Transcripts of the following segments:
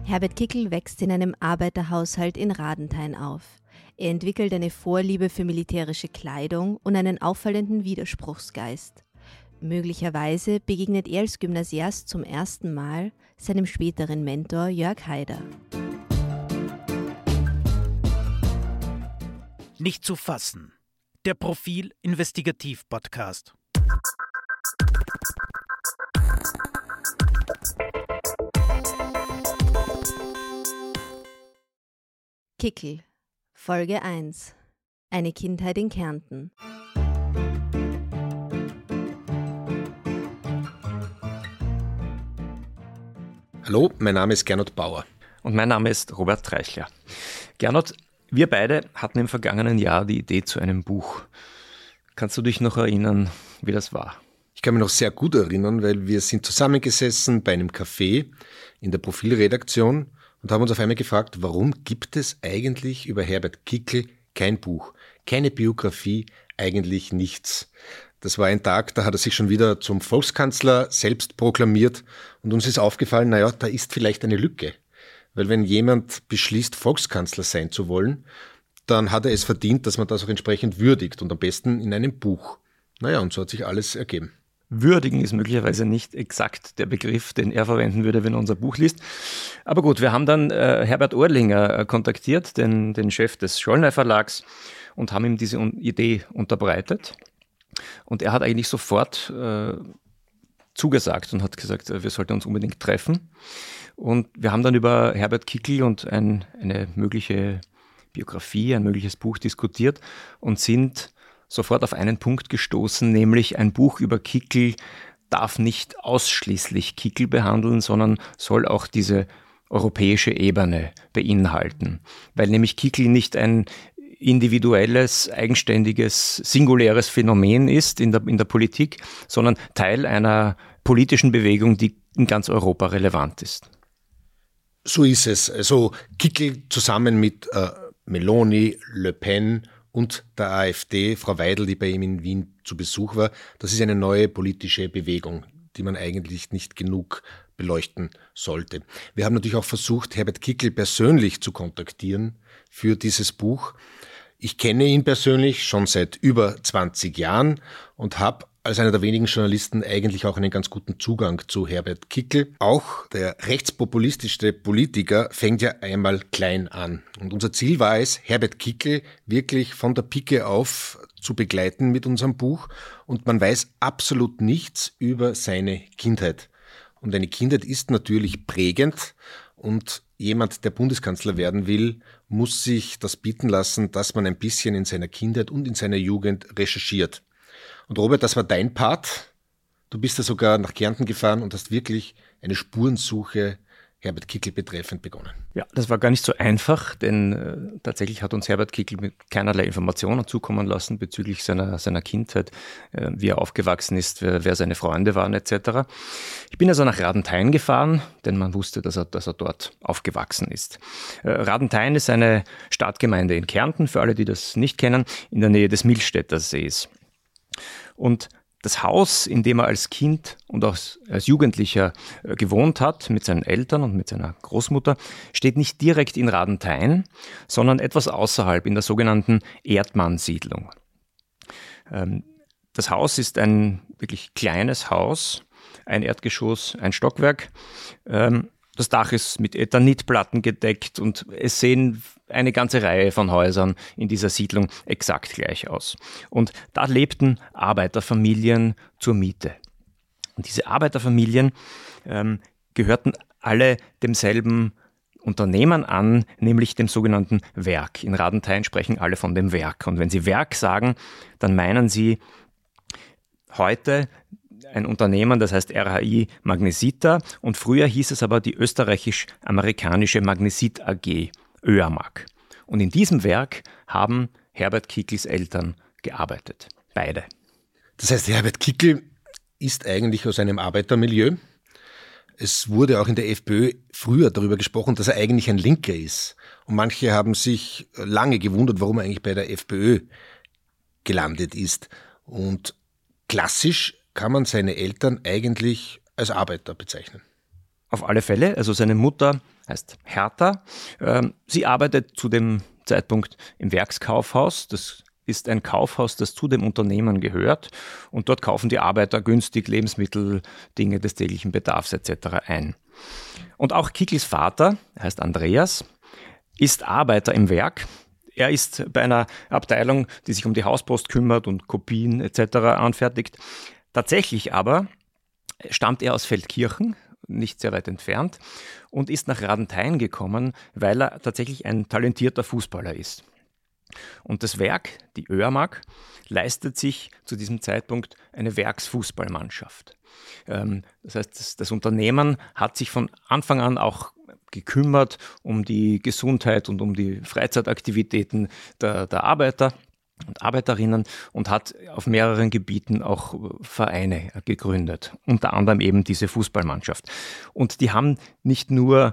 Herbert Kickl wächst in einem Arbeiterhaushalt in Radenthein auf. Er entwickelt eine Vorliebe für militärische Kleidung und einen auffallenden Widerspruchsgeist. Möglicherweise begegnet er als Gymnasiast zum ersten Mal seinem späteren Mentor Jörg Haider. Nicht zu fassen. Der Profil-Investigativ-Podcast. Kickl, Folge 1. Eine Kindheit in Kärnten. Hallo, mein Name ist Gernot Bauer. Und mein Name ist Robert Treichler. Gernot, wir beide hatten im vergangenen Jahr die Idee zu einem Buch. Kannst du dich noch erinnern, wie das war? Ich kann mich noch sehr gut erinnern, weil wir sind zusammengesessen bei einem Café in der Profilredaktion und haben uns auf einmal gefragt, warum gibt es eigentlich über Herbert Kickl kein Buch, keine Biografie, eigentlich nichts. Das war ein Tag, da hat er sich schon wieder zum Volkskanzler selbst proklamiert und uns ist aufgefallen, naja, da ist vielleicht eine Lücke. Weil wenn jemand beschließt, Volkskanzler sein zu wollen, dann hat er es verdient, dass man das auch entsprechend würdigt und am besten in einem Buch. Naja, und so hat sich alles ergeben. Würdigen ist möglicherweise nicht exakt der Begriff, den er verwenden würde, wenn er unser Buch liest. Aber gut, wir haben dann Herbert Ohrlinger kontaktiert, den Chef des Schollner Verlags, und haben ihm diese Idee unterbreitet. Und er hat eigentlich sofort zugesagt und hat gesagt, wir sollten uns unbedingt treffen. Und wir haben dann über Herbert Kickl und eine mögliche Biografie, ein mögliches Buch diskutiert und sind sofort auf einen Punkt gestoßen, nämlich ein Buch über Kickl darf nicht ausschließlich Kickl behandeln, sondern soll auch diese europäische Ebene beinhalten. Weil nämlich Kickl nicht ein individuelles, eigenständiges, singuläres Phänomen ist in der Politik, sondern Teil einer politischen Bewegung, die in ganz Europa relevant ist. So ist es. Also Kickl zusammen mit Meloni, Le Pen und der AfD, Frau Weidel, die bei ihm in Wien zu Besuch war, das ist eine neue politische Bewegung, die man eigentlich nicht genug beleuchten sollte. Wir haben natürlich auch versucht, Herbert Kickl persönlich zu kontaktieren für dieses Buch. Ich kenne ihn persönlich schon seit über 20 Jahren und habe als einer der wenigen Journalisten eigentlich auch einen ganz guten Zugang zu Herbert Kickl. Auch der rechtspopulistischste Politiker fängt ja einmal klein an. Und unser Ziel war es, Herbert Kickl wirklich von der Pike auf zu begleiten mit unserem Buch. Und man weiß absolut nichts über seine Kindheit. Und eine Kindheit ist natürlich prägend. Und jemand, der Bundeskanzler werden will, muss sich das bieten lassen, dass man ein bisschen in seiner Kindheit und in seiner Jugend recherchiert. Und Robert, das war dein Part. Du bist ja sogar nach Kärnten gefahren und hast wirklich eine Spurensuche Herbert Kickl betreffend begonnen. Ja, das war gar nicht so einfach, denn tatsächlich hat uns Herbert Kickl mit keinerlei Informationen zukommen lassen bezüglich seiner Kindheit, wie er aufgewachsen ist, wer seine Freunde waren etc. Ich bin also nach Radenthein gefahren, denn man wusste, dass er dort aufgewachsen ist. Radenthein ist eine Stadtgemeinde in Kärnten, für alle, die das nicht kennen, in der Nähe des Millstätter Sees. Und das Haus, in dem er als Kind und auch als Jugendlicher gewohnt hat, mit seinen Eltern und mit seiner Großmutter, steht nicht direkt in Radenthein, sondern etwas außerhalb in der sogenannten Erdmann-Siedlung. Das Haus ist ein wirklich kleines Haus, ein Erdgeschoss, ein Stockwerk. Das Dach ist mit Eternitplatten gedeckt und es sehen eine ganze Reihe von Häusern in dieser Siedlung exakt gleich aus. Und da lebten Arbeiterfamilien zur Miete. Und diese Arbeiterfamilien gehörten alle demselben Unternehmen an, nämlich dem sogenannten Werk. In Radenthein sprechen alle von dem Werk. Und wenn sie Werk sagen, dann meinen sie heute ein Unternehmen, das heißt RHI Magnesita, und früher hieß es aber die österreichisch-amerikanische Magnesit AG, ÖAMAG. Und in diesem Werk haben Herbert Kickls Eltern gearbeitet. Beide. Das heißt, Herbert Kickl ist eigentlich aus einem Arbeitermilieu. Es wurde auch in der FPÖ früher darüber gesprochen, dass er eigentlich ein Linker ist. Und manche haben sich lange gewundert, warum er eigentlich bei der FPÖ gelandet ist. Und klassisch kann man seine Eltern eigentlich als Arbeiter bezeichnen. Auf alle Fälle, also seine Mutter heißt Hertha. Sie arbeitet zu dem Zeitpunkt im Werkskaufhaus. Das ist ein Kaufhaus, das zu dem Unternehmen gehört. Und dort kaufen die Arbeiter günstig Lebensmittel, Dinge des täglichen Bedarfs etc. ein. Und auch Kickls Vater, er heißt Andreas, ist Arbeiter im Werk. Er ist bei einer Abteilung, die sich um die Hauspost kümmert und Kopien etc. anfertigt. Tatsächlich aber stammt er aus Feldkirchen, nicht sehr weit entfernt, und ist nach Radenthein gekommen, weil er tatsächlich ein talentierter Fußballer ist. Und das Werk, die ÖAMAG, leistet sich zu diesem Zeitpunkt eine Werksfußballmannschaft. Das heißt, das Unternehmen hat sich von Anfang an auch gekümmert um die Gesundheit und um die Freizeitaktivitäten der Arbeiter und Arbeiterinnen und hat auf mehreren Gebieten auch Vereine gegründet, unter anderem eben diese Fußballmannschaft. Und die haben nicht nur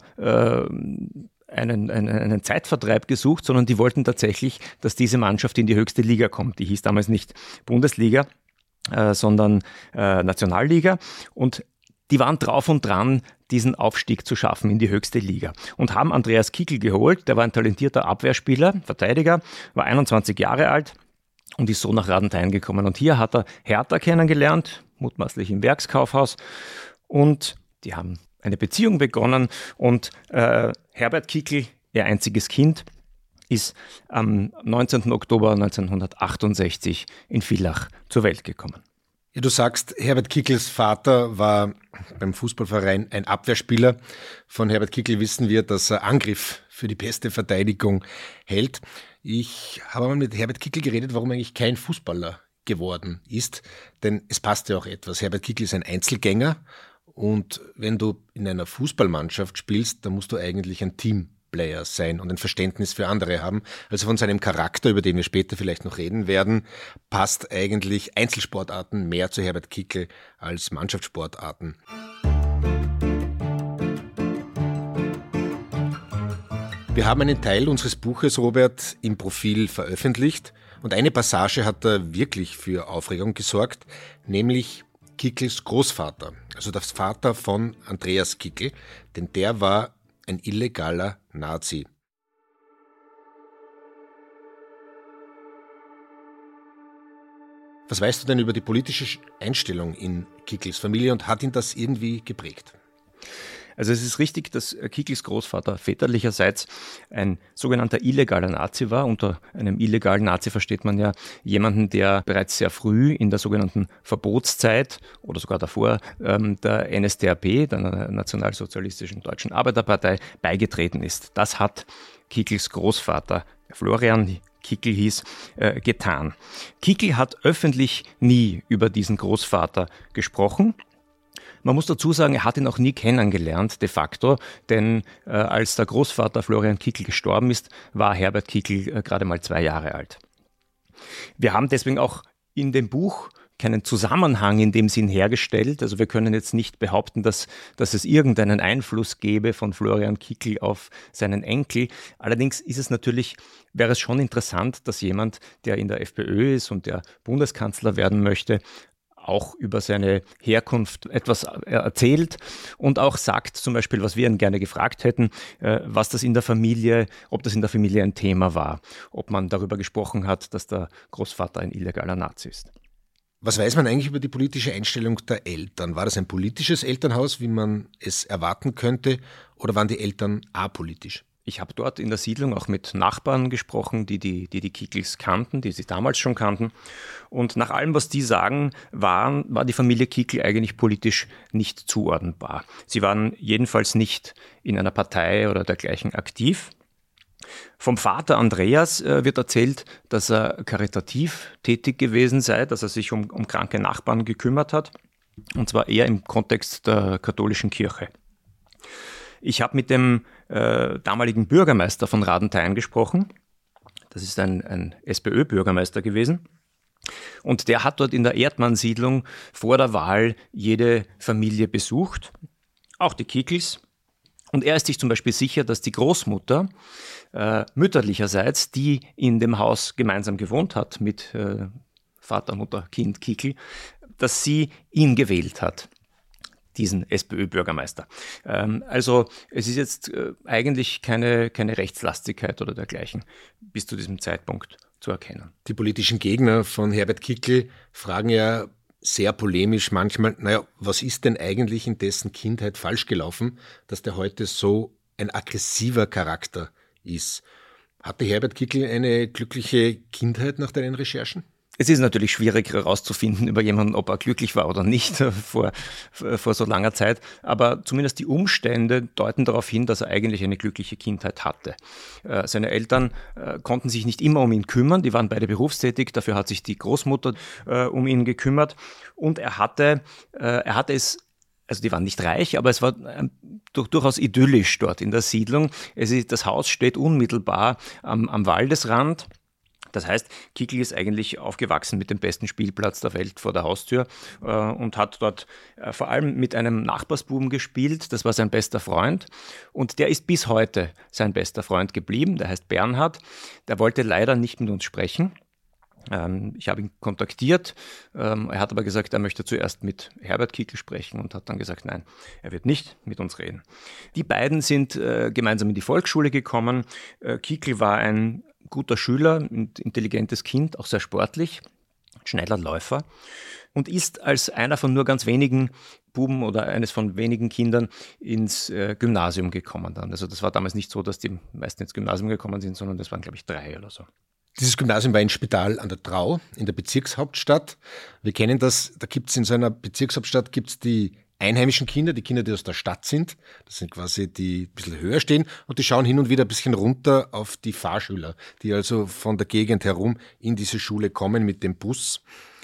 einen Zeitvertreib gesucht, sondern die wollten tatsächlich, dass diese Mannschaft in die höchste Liga kommt. Die hieß damals nicht Bundesliga, sondern Nationalliga, und die waren drauf und dran, diesen Aufstieg zu schaffen in die höchste Liga und haben Andreas Kickl geholt. Der war ein talentierter Abwehrspieler, Verteidiger, war 21 Jahre alt und ist so nach Radenthein gekommen. Und hier hat er Hertha kennengelernt, mutmaßlich im Werkskaufhaus, und die haben eine Beziehung begonnen, und Herbert Kickl, ihr einziges Kind, ist am 19. Oktober 1968 in Villach zur Welt gekommen. Ja, du sagst, Herbert Kickls Vater war beim Fußballverein ein Abwehrspieler. Von Herbert Kickl wissen wir, dass er Angriff für die beste Verteidigung hält. Ich habe mal mit Herbert Kickl geredet, warum eigentlich kein Fußballer geworden ist, denn es passt ja auch etwas. Herbert Kickl ist ein Einzelgänger, und wenn du in einer Fußballmannschaft spielst, dann musst du eigentlich ein Teamplayer sein und ein Verständnis für andere haben. Also von seinem Charakter, über den wir später vielleicht noch reden werden, passt eigentlich Einzelsportarten mehr zu Herbert Kickl als Mannschaftssportarten. Wir haben einen Teil unseres Buches, Robert, im Profil veröffentlicht, und eine Passage hat da wirklich für Aufregung gesorgt, nämlich Kickls Großvater, also der Vater von Andreas Kickl, denn der war ein illegaler Nazi. Was weißt du denn über die politische Einstellung in Kickls Familie, und hat ihn das irgendwie geprägt? Also es ist richtig, dass Kickls Großvater väterlicherseits ein sogenannter illegaler Nazi war. Unter einem illegalen Nazi versteht man ja jemanden, der bereits sehr früh in der sogenannten Verbotszeit oder sogar davor der NSDAP, der Nationalsozialistischen Deutschen Arbeiterpartei, beigetreten ist. Das hat Kickls Großvater, Florian Kickl hieß, getan. Kickl hat öffentlich nie über diesen Großvater gesprochen. Man muss dazu sagen, er hat ihn auch nie kennengelernt, de facto, denn als der Großvater Florian Kickl gestorben ist, war Herbert Kickl gerade mal 2 Jahre alt. Wir haben deswegen auch in dem Buch keinen Zusammenhang in dem Sinn hergestellt. Also wir können jetzt nicht behaupten, dass es irgendeinen Einfluss gäbe von Florian Kickl auf seinen Enkel. Allerdings wäre es schon interessant, dass jemand, der in der FPÖ ist und der Bundeskanzler werden möchte, auch über seine Herkunft etwas erzählt und auch sagt, zum Beispiel, was wir ihn gerne gefragt hätten, was das in der Familie, ob das in der Familie ein Thema war, ob man darüber gesprochen hat, dass der Großvater ein illegaler Nazi ist. Was weiß man eigentlich über die politische Einstellung der Eltern? War das ein politisches Elternhaus, wie man es erwarten könnte, oder waren die Eltern apolitisch? Ich habe dort in der Siedlung auch mit Nachbarn gesprochen, die Kickls kannten, die sie damals schon kannten. Und nach allem, was die sagen, war die Familie Kickl eigentlich politisch nicht zuordnenbar. Sie waren jedenfalls nicht in einer Partei oder dergleichen aktiv. Vom Vater Andreas wird erzählt, dass er karitativ tätig gewesen sei, dass er sich um kranke Nachbarn gekümmert hat. Und zwar eher im Kontext der katholischen Kirche. Ich habe mit dem damaligen Bürgermeister von Radenthein gesprochen. Das ist ein SPÖ-Bürgermeister gewesen. Und der hat dort in der Erdmann-Siedlung vor der Wahl jede Familie besucht, auch die Kickls. Und er ist sich zum Beispiel sicher, dass die Großmutter mütterlicherseits, die in dem Haus gemeinsam gewohnt hat mit Vater, Mutter, Kind, Kickl, dass sie ihn gewählt hat. diesen SPÖ-Bürgermeister. Also es ist jetzt eigentlich keine Rechtslastigkeit oder dergleichen bis zu diesem Zeitpunkt zu erkennen. Die politischen Gegner von Herbert Kickl fragen ja sehr polemisch manchmal, was ist denn eigentlich in dessen Kindheit falsch gelaufen, dass der heute so ein aggressiver Charakter ist. Hatte Herbert Kickl eine glückliche Kindheit nach deinen Recherchen? Es ist natürlich schwierig herauszufinden über jemanden, ob er glücklich war oder nicht vor so langer Zeit, aber zumindest die Umstände deuten darauf hin, dass er eigentlich eine glückliche Kindheit hatte. Seine Eltern konnten sich nicht immer um ihn kümmern, die waren beide berufstätig, dafür hat sich die Großmutter um ihn gekümmert und er hatte es. Also die waren nicht reich, aber es war durchaus idyllisch dort in der Siedlung. Das Haus steht unmittelbar am Waldesrand. Das heißt, Kickl ist eigentlich aufgewachsen mit dem besten Spielplatz der Welt vor der Haustür und hat dort vor allem mit einem Nachbarsbuben gespielt. Das war sein bester Freund und der ist bis heute sein bester Freund geblieben. Der heißt Bernhard. Der wollte leider nicht mit uns sprechen. Ich habe ihn kontaktiert. Er hat aber gesagt, er möchte zuerst mit Herbert Kickl sprechen und hat dann gesagt, nein, er wird nicht mit uns reden. Die beiden sind gemeinsam in die Volksschule gekommen. Kickl war ein guter Schüler, ein intelligentes Kind, auch sehr sportlich, schneller Läufer und ist als einer von nur ganz wenigen Buben oder eines von wenigen Kindern ins Gymnasium gekommen dann. Also das war damals nicht so, dass die meisten ins Gymnasium gekommen sind, sondern das waren, glaube ich, 3 oder so. Dieses Gymnasium war in Spital an der Trau, in der Bezirkshauptstadt. Wir kennen das, da gibt es in so einer Bezirkshauptstadt die einheimischen Kinder, die Kinder, die aus der Stadt sind. Das sind quasi die ein bisschen höher stehen und die schauen hin und wieder ein bisschen runter auf die Fahrschüler, die also von der Gegend herum in diese Schule kommen mit dem Bus.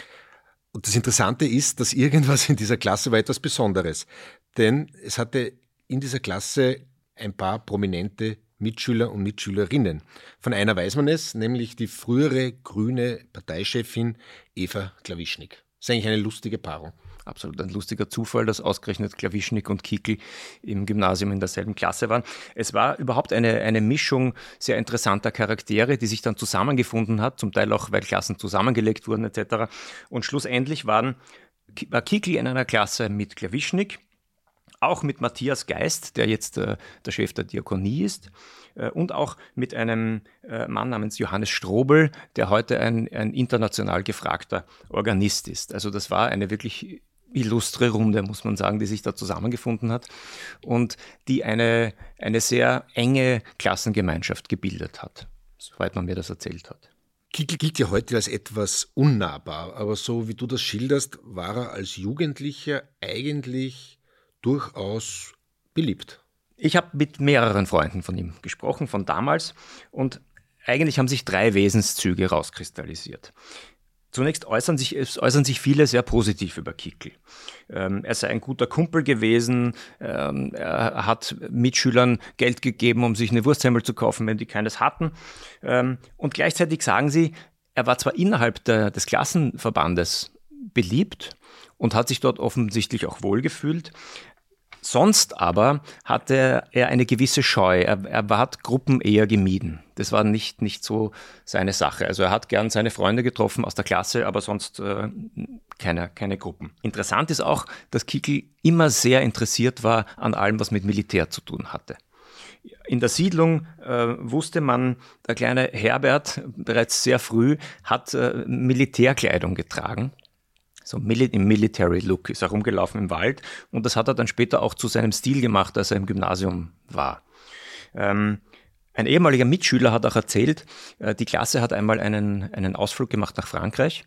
Und das Interessante ist, dass irgendwas in dieser Klasse war etwas Besonderes. Denn es hatte in dieser Klasse ein paar prominente Mitschüler und Mitschülerinnen. Von einer weiß man es, nämlich die frühere grüne Parteichefin Eva Klawischnik. Das ist eigentlich eine lustige Paarung. Absolut ein lustiger Zufall, dass ausgerechnet Klawischnik und Kickl im Gymnasium in derselben Klasse waren. Es war überhaupt eine Mischung sehr interessanter Charaktere, die sich dann zusammengefunden hat, zum Teil auch, weil Klassen zusammengelegt wurden etc. Und schlussendlich war Kickl in einer Klasse mit Klawischnik, auch mit Matthias Geist, der jetzt der Chef der Diakonie ist, und auch mit einem Mann namens Johannes Strobel, der heute ein international gefragter Organist ist. Also das war eine wirklich illustre Runde, muss man sagen, die sich da zusammengefunden hat und die eine sehr enge Klassengemeinschaft gebildet hat, soweit man mir das erzählt hat. Kickl gilt ja heute als etwas unnahbar, aber so wie du das schilderst, war er als Jugendlicher eigentlich durchaus beliebt. Ich habe mit mehreren Freunden von ihm gesprochen, von damals, und eigentlich haben sich 3 Wesenszüge rauskristallisiert. Zunächst äußern sich viele sehr positiv über Kickl. Er sei ein guter Kumpel gewesen, er hat Mitschülern Geld gegeben, um sich eine Wurstsemmel zu kaufen, wenn die keines hatten. Und gleichzeitig sagen sie, er war zwar innerhalb des Klassenverbandes beliebt und hat sich dort offensichtlich auch wohlgefühlt, sonst aber hatte er eine gewisse Scheu. Er hat Gruppen eher gemieden. Das war nicht so seine Sache. Also er hat gern seine Freunde getroffen aus der Klasse, aber sonst keine Gruppen. Interessant ist auch, dass Kickl immer sehr interessiert war an allem, was mit Militär zu tun hatte. In der Siedlung wusste man, der kleine Herbert bereits sehr früh hat Militärkleidung getragen. So im Military Look ist er rumgelaufen im Wald und das hat er dann später auch zu seinem Stil gemacht, als er im Gymnasium war. Ein ehemaliger Mitschüler hat auch erzählt, die Klasse hat einmal einen Ausflug gemacht nach Frankreich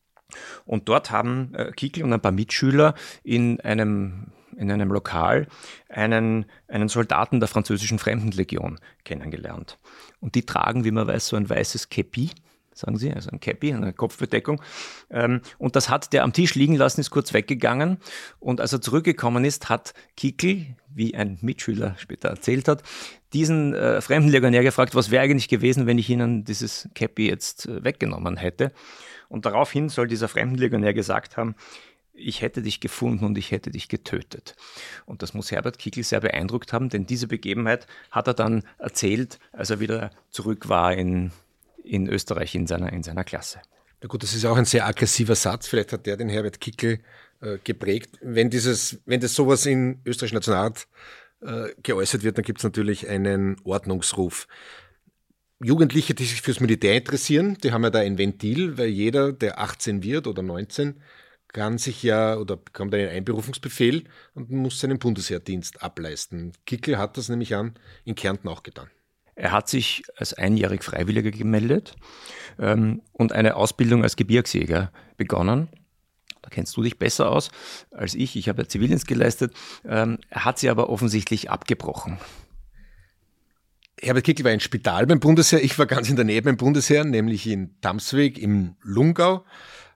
und dort haben Kickl und ein paar Mitschüler in einem Lokal einen Soldaten der französischen Fremdenlegion kennengelernt. Und die tragen, wie man weiß, so ein weißes Käppi, sagen sie, also ein Käppi, eine Kopfbedeckung. Und das hat der am Tisch liegen lassen, ist kurz weggegangen. Und als er zurückgekommen ist, hat Kickl, wie ein Mitschüler später erzählt hat, diesen Fremdenlegionär gefragt, was wäre eigentlich gewesen, wenn ich ihnen dieses Käppi jetzt weggenommen hätte. Und daraufhin soll dieser Fremdenlegionär gesagt haben, ich hätte dich gefunden und ich hätte dich getötet. Und das muss Herbert Kickl sehr beeindruckt haben, denn diese Begebenheit hat er dann erzählt, als er wieder zurück war in Österreich in seiner Klasse. Na gut, das ist auch ein sehr aggressiver Satz. Vielleicht hat der den Herbert Kickl geprägt. Wenn das sowas in österreichischen Nationalrat geäußert wird, dann gibt es natürlich einen Ordnungsruf. Jugendliche, die sich fürs Militär interessieren, die haben ja da ein Ventil, weil jeder, der 18 wird oder 19, kann sich ja oder bekommt einen Einberufungsbefehl und muss seinen Bundesheerdienst ableisten. Kickl hat das nämlich in Kärnten auch getan. Er hat sich als einjährig Freiwilliger gemeldet und eine Ausbildung als Gebirgsjäger begonnen. Da kennst du dich besser aus als ich. Ich habe ja Zivildienst geleistet. Er hat sie aber offensichtlich abgebrochen. Herbert Kickl war ein Spital beim Bundesheer. Ich war ganz in der Nähe beim Bundesheer, nämlich in Tamsweg im Lungau.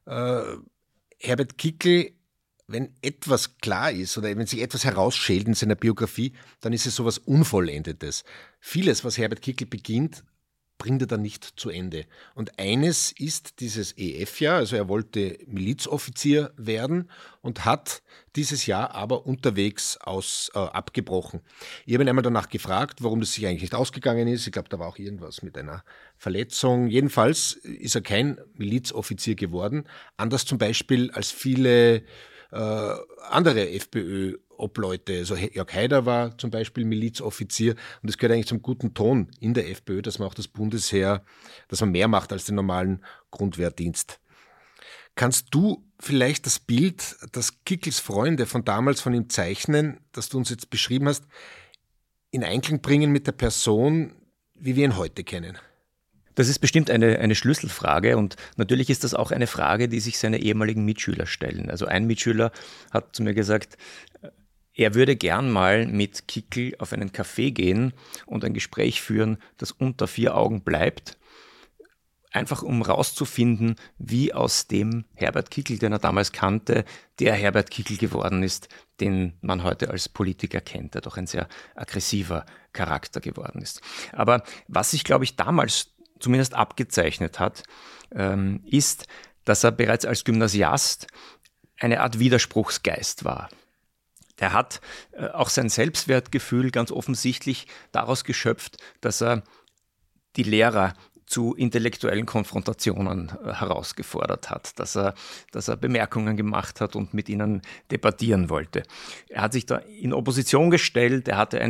Herbert Kickl, wenn etwas klar ist oder wenn sich etwas herausschält in seiner Biografie, dann ist es sowas Unvollendetes. Vieles, was Herbert Kickl beginnt, bringt er dann nicht zu Ende. Und eines ist dieses EF-Jahr, also er wollte Milizoffizier werden und hat dieses Jahr aber unterwegs abgebrochen. Ich habe ihn einmal danach gefragt, warum das sich eigentlich nicht ausgegangen ist. Ich glaube, da war auch irgendwas mit einer Verletzung. Jedenfalls ist er kein Milizoffizier geworden, anders zum Beispiel als viele andere FPÖ-Obleute. Also Jörg Haider war zum Beispiel Milizoffizier und es gehört eigentlich zum guten Ton in der FPÖ, dass man auch das Bundesheer, dass man mehr macht als den normalen Grundwehrdienst. Kannst du vielleicht das Bild, das Kickls Freunde von damals von ihm zeichnen, das du uns jetzt beschrieben hast, in Einklang bringen mit der Person, wie wir ihn heute kennen? Das ist bestimmt eine Schlüsselfrage und natürlich ist das auch eine Frage, die sich seine ehemaligen Mitschüler stellen. Also ein Mitschüler hat zu mir gesagt, er würde gern mal mit Kickl auf einen Café gehen und ein Gespräch führen, das unter 4 Augen bleibt, einfach um rauszufinden, wie aus dem Herbert Kickl, den er damals kannte, der Herbert Kickl geworden ist, den man heute als Politiker kennt, der doch ein sehr aggressiver Charakter geworden ist. Aber was sich, glaube ich, damals zumindest abgezeichnet hat, ist, dass er bereits als Gymnasiast eine Art Widerspruchsgeist war. Der hat auch sein Selbstwertgefühl ganz offensichtlich daraus geschöpft, dass er die Lehrer zu intellektuellen Konfrontationen herausgefordert hat, dass er Bemerkungen gemacht hat und mit ihnen debattieren wollte. Er hat sich da in Opposition gestellt, er hatte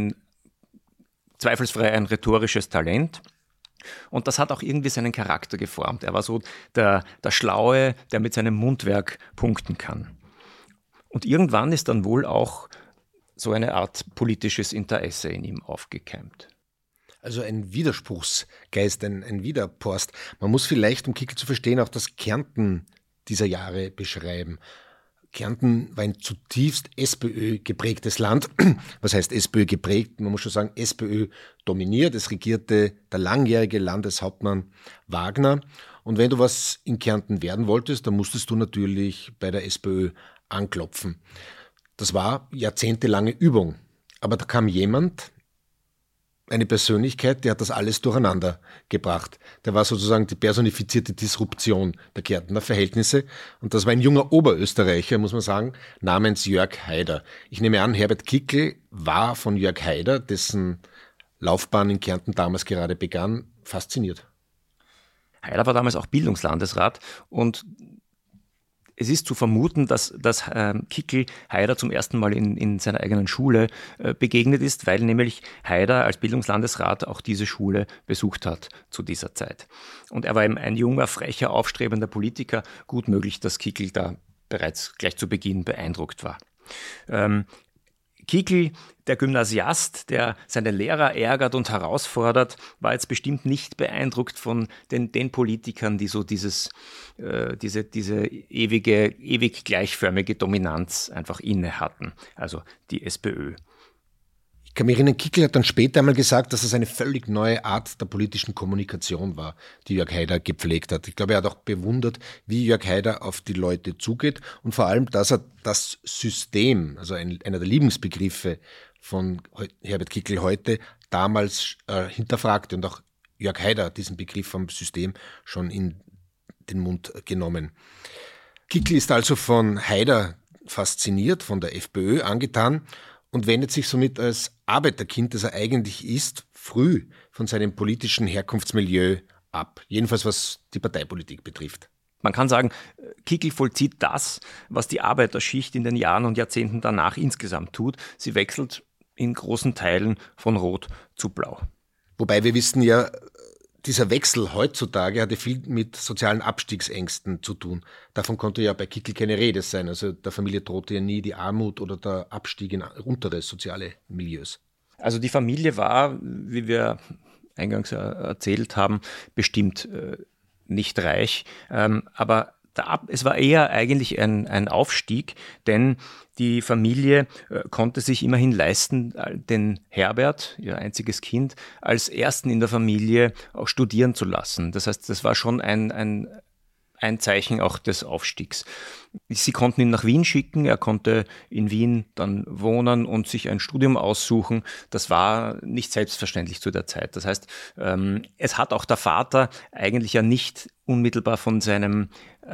zweifelsfrei ein rhetorisches Talent. Und das hat auch irgendwie seinen Charakter geformt. Er war so der Schlaue, der mit seinem Mundwerk punkten kann. Und irgendwann ist dann wohl auch so eine Art politisches Interesse in ihm aufgekeimt. Also ein Widerspruchsgeist, ein Widerporst. Man muss vielleicht, um Kickl zu verstehen, auch das Kärnten dieser Jahre beschreiben. Kärnten war ein zutiefst SPÖ geprägtes Land. Was heißt SPÖ geprägt? Man muss schon sagen, SPÖ dominiert. Es regierte der langjährige Landeshauptmann Wagner. Und wenn du was in Kärnten werden wolltest, dann musstest du natürlich bei der SPÖ anklopfen. Das war jahrzehntelange Übung. Aber da kam jemand, eine Persönlichkeit, der hat das alles durcheinander gebracht. Der war sozusagen die personifizierte Disruption der Kärntner Verhältnisse. Und das war ein junger Oberösterreicher, muss man sagen, namens Jörg Haider. Ich nehme an, Herbert Kickl war von Jörg Haider, dessen Laufbahn in Kärnten damals gerade begann, fasziniert. Haider war damals auch Bildungslandesrat und es ist zu vermuten, dass Kickl Haider zum ersten Mal in seiner eigenen Schule begegnet ist, weil nämlich Haider als Bildungslandesrat auch diese Schule besucht hat zu dieser Zeit. Und er war eben ein junger, frecher, aufstrebender Politiker. Gut möglich, dass Kickl da bereits gleich zu Beginn beeindruckt war. Kickl, der Gymnasiast, der seine Lehrer ärgert und herausfordert, war jetzt bestimmt nicht beeindruckt von den Politikern, die so diese ewig gleichförmige Dominanz einfach inne hatten, also die SPÖ. Ich kann mich erinnern, Kickl hat dann später einmal gesagt, dass es eine völlig neue Art der politischen Kommunikation war, die Jörg Haider gepflegt hat. Ich glaube, er hat auch bewundert, wie Jörg Haider auf die Leute zugeht und vor allem, dass er das System, also einer der Lieblingsbegriffe von Herbert Kickl heute, damals hinterfragte und auch Jörg Haider diesen Begriff vom System schon in den Mund genommen. Kickl ist also von Haider fasziniert, von der FPÖ angetan und wendet sich somit als Arbeiterkind, das er eigentlich ist, früh von seinem politischen Herkunftsmilieu ab. Jedenfalls was die Parteipolitik betrifft. Man kann sagen, Kickl vollzieht das, was die Arbeiterschicht in den Jahren und Jahrzehnten danach insgesamt tut. Sie wechselt in großen Teilen von Rot zu Blau. Wobei wir wissen ja, dieser Wechsel heutzutage hatte viel mit sozialen Abstiegsängsten zu tun. Davon konnte ja bei Kickl keine Rede sein. Also der Familie drohte ja nie die Armut oder der Abstieg in untere soziale Milieus. Also die Familie war, wie wir eingangs erzählt haben, bestimmt nicht reich, aber es war eher eigentlich ein Aufstieg, denn die Familie konnte sich immerhin leisten, den Herbert, ihr einziges Kind, als ersten in der Familie auch studieren zu lassen. Das heißt, das war schon ein Zeichen auch des Aufstiegs. Sie konnten ihn nach Wien schicken, er konnte in Wien dann wohnen und sich ein Studium aussuchen. Das war nicht selbstverständlich zu der Zeit. Das heißt, es hat auch der Vater eigentlich ja nicht unmittelbar von seinem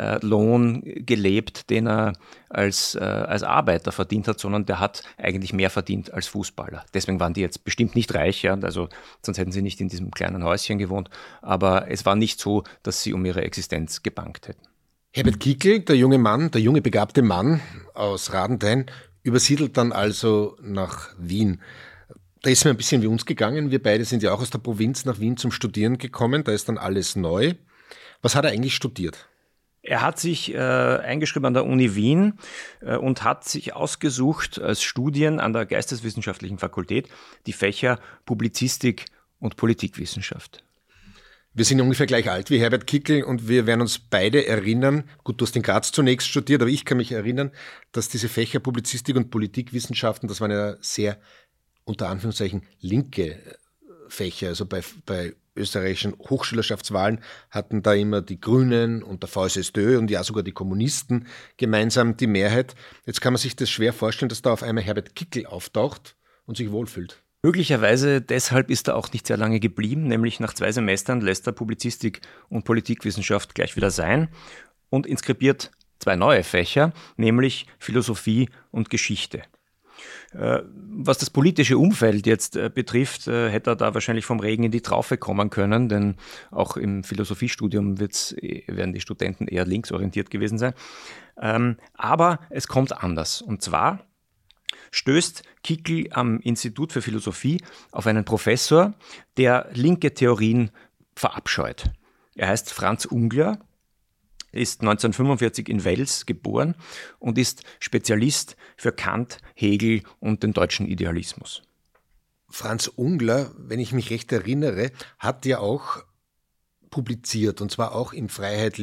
Lohn gelebt, den er als Arbeiter verdient hat, sondern der hat eigentlich mehr verdient als Fußballer. Deswegen waren die jetzt bestimmt nicht reich, ja, also sonst hätten sie nicht in diesem kleinen Häuschen gewohnt, aber es war nicht so, dass sie um ihre Existenz gebangt hätten. Herbert Kickl, der junge begabte Mann aus Radenthein, übersiedelt dann also nach Wien. Da ist mir ein bisschen wie uns gegangen. Wir beide sind ja auch aus der Provinz nach Wien zum Studieren gekommen. Da ist dann alles neu. Was hat er eigentlich studiert? Er hat sich eingeschrieben an der Uni Wien und hat sich ausgesucht als Studien an der Geisteswissenschaftlichen Fakultät die Fächer Publizistik und Politikwissenschaft. Wir sind ungefähr gleich alt wie Herbert Kickl und wir werden uns beide erinnern, gut, du hast in Graz zunächst studiert, aber ich kann mich erinnern, dass diese Fächer Publizistik und Politikwissenschaften, das waren ja sehr, unter Anführungszeichen, linke Fächer. Also bei österreichischen Hochschülerschaftswahlen hatten da immer die Grünen und der VSSD und ja sogar die Kommunisten gemeinsam die Mehrheit. Jetzt kann man sich das schwer vorstellen, dass da auf einmal Herbert Kickl auftaucht und sich wohlfühlt. Möglicherweise deshalb ist er auch nicht sehr lange geblieben, nämlich nach 2 Semestern lässt er Publizistik und Politikwissenschaft gleich wieder sein und inskribiert 2 neue Fächer, nämlich Philosophie und Geschichte. Was das politische Umfeld jetzt betrifft, hätte er da wahrscheinlich vom Regen in die Traufe kommen können, denn auch im Philosophiestudium werden die Studenten eher linksorientiert gewesen sein. Aber es kommt anders. Und zwar stößt Kickl am Institut für Philosophie auf einen Professor, der linke Theorien verabscheut. Er heißt Franz Ungler, ist 1945 in Wels geboren und ist Spezialist für Kant, Hegel und den deutschen Idealismus. Franz Ungler, wenn ich mich recht erinnere, hat ja auch publiziert, und zwar auch in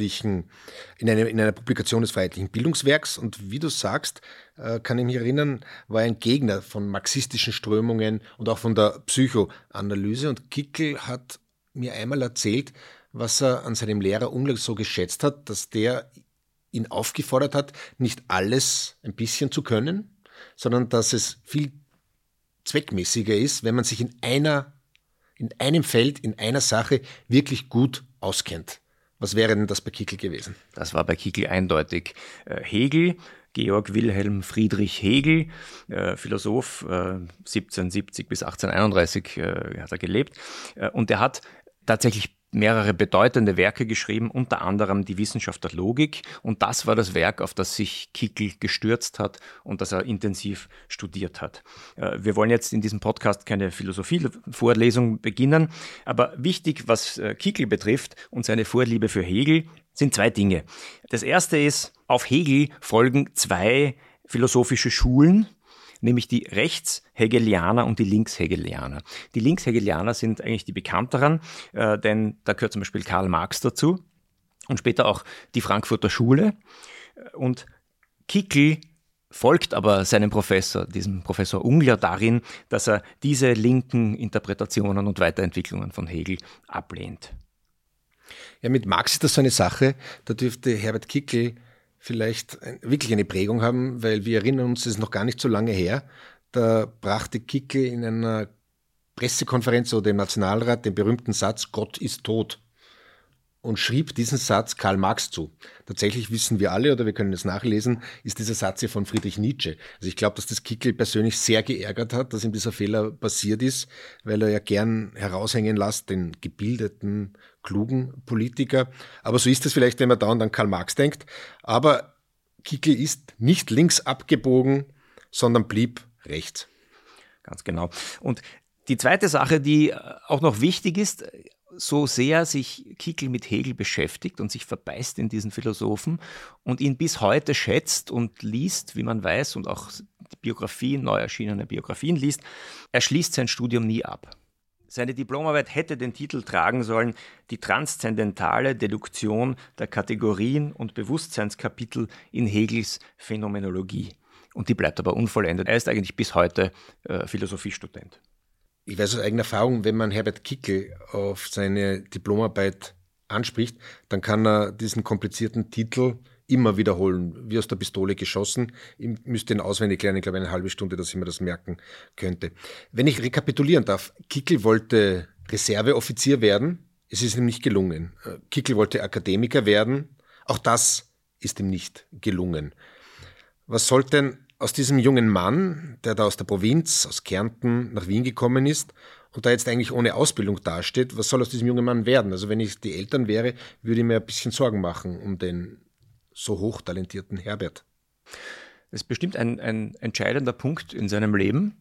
einer Publikation des Freiheitlichen Bildungswerks. Und wie du sagst, kann ich mich erinnern, war er ein Gegner von marxistischen Strömungen und auch von der Psychoanalyse. Und Kickl hat mir einmal erzählt, was er an seinem Lehrer Ungler so geschätzt hat, dass der ihn aufgefordert hat, nicht alles ein bisschen zu können, sondern dass es viel zweckmäßiger ist, wenn man sich in einem Feld, in einer Sache wirklich gut auskennt. Was wäre denn das bei Kickl gewesen? Das war bei Kickl eindeutig. Hegel, Georg Wilhelm Friedrich Hegel, Philosoph, 1770 bis 1831 hat er gelebt. Und er hat tatsächlich mehrere bedeutende Werke geschrieben, unter anderem die Wissenschaft der Logik. Und das war das Werk, auf das sich Kickl gestürzt hat und das er intensiv studiert hat. Wir wollen jetzt in diesem Podcast keine Philosophie-Vorlesung beginnen, aber wichtig, was Kickl betrifft und seine Vorliebe für Hegel, sind 2 Dinge. Das erste ist, auf Hegel folgen 2 philosophische Schulen, nämlich die Rechtshegelianer und die Linkshegelianer. Die Linkshegelianer sind eigentlich die bekannteren, denn da gehört zum Beispiel Karl Marx dazu und später auch die Frankfurter Schule. Und Kickl folgt aber seinem Professor, diesem Professor Ungler, darin, dass er diese linken Interpretationen und Weiterentwicklungen von Hegel ablehnt. Ja, mit Marx ist das so eine Sache, da dürfte Herbert Kickl vielleicht wirklich eine Prägung haben, weil wir erinnern uns, das ist noch gar nicht so lange her, da brachte Kickl in einer Pressekonferenz oder im Nationalrat den berühmten Satz, Gott ist tot. und schrieb diesen Satz Karl Marx zu. Tatsächlich wissen wir alle, oder wir können es nachlesen, ist dieser Satz hier von Friedrich Nietzsche. Also ich glaube, dass das Kickl persönlich sehr geärgert hat, dass ihm dieser Fehler passiert ist, weil er ja gern heraushängen lässt, den gebildeten, klugen Politiker. Aber so ist es vielleicht, wenn man da und an Karl Marx denkt. Aber Kickl ist nicht links abgebogen, sondern blieb rechts. Ganz genau. Und die zweite Sache, die auch noch wichtig ist, so sehr sich Kickl mit Hegel beschäftigt und sich verbeißt in diesen Philosophen und ihn bis heute schätzt und liest, wie man weiß, und auch die Biografien, neu erschienene Biografien liest, er schließt sein Studium nie ab. Seine Diplomarbeit hätte den Titel tragen sollen: Die transzendentale Deduktion der Kategorien und Bewusstseinskapitel in Hegels Phänomenologie. Und die bleibt aber unvollendet. Er ist eigentlich bis heute Philosophiestudent. Ich weiß aus eigener Erfahrung, wenn man Herbert Kickl auf seine Diplomarbeit anspricht, dann kann er diesen komplizierten Titel immer wiederholen, wie aus der Pistole geschossen. Ich müsste ihn auswendig lernen, ich glaube eine halbe Stunde, dass ich mir das merken könnte. Wenn ich rekapitulieren darf, Kickl wollte Reserveoffizier werden, es ist ihm nicht gelungen. Kickl wollte Akademiker werden, auch das ist ihm nicht gelungen. Was sollte denn aus diesem jungen Mann, der da aus der Provinz, aus Kärnten nach Wien gekommen ist und da jetzt eigentlich ohne Ausbildung dasteht, was soll aus diesem jungen Mann werden? Also wenn ich die Eltern wäre, würde ich mir ein bisschen Sorgen machen um den so hochtalentierten Herbert. Das ist bestimmt ein entscheidender Punkt in seinem Leben.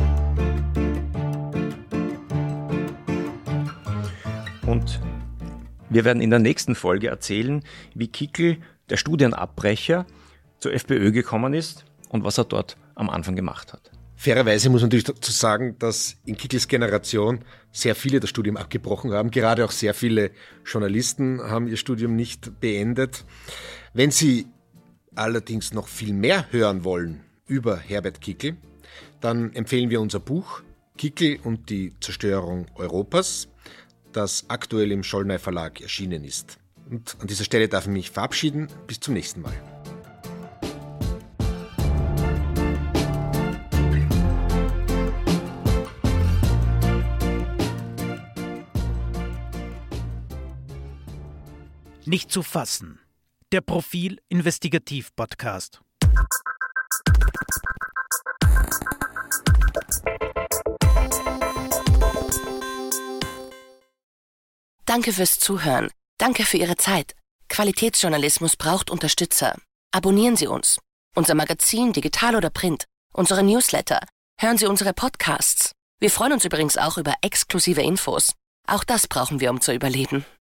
Und wir werden in der nächsten Folge erzählen, wie Kickl, der Studienabbrecher, zur FPÖ gekommen ist und was er dort am Anfang gemacht hat. Fairerweise muss man natürlich dazu sagen, dass in Kickls Generation sehr viele das Studium abgebrochen haben. Gerade auch sehr viele Journalisten haben ihr Studium nicht beendet. Wenn Sie allerdings noch viel mehr hören wollen über Herbert Kickl, dann empfehlen wir unser Buch Kickl und die Zerstörung Europas, das aktuell im Schollnay Verlag erschienen ist. Und an dieser Stelle darf ich mich verabschieden. Bis zum nächsten Mal. Nicht zu fassen. Der Profil Investigativ Podcast. Danke fürs Zuhören. Danke für Ihre Zeit. Qualitätsjournalismus braucht Unterstützer. Abonnieren Sie uns. Unser Magazin, digital oder print. Unsere Newsletter. Hören Sie unsere Podcasts. Wir freuen uns übrigens auch über exklusive Infos. Auch das brauchen wir, um zu überleben.